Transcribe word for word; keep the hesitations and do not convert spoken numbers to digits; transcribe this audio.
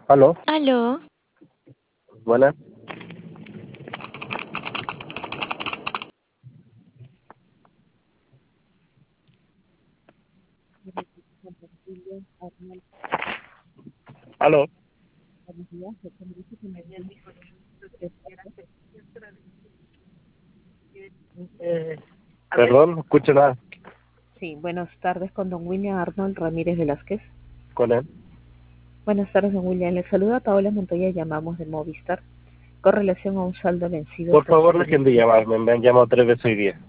Aló, Aló, buenas. Aló, perdón, no escucho nada Sí, buenas tardes con don William Arnold Ramírez Velázquez. con él. Buenas tardes, don William. Le saluda Paola Montoya, llamamos de Movistar con relación a un saldo vencido Por por su favor, dejen de teléfono. llamarme, me han llamado tres veces hoy día.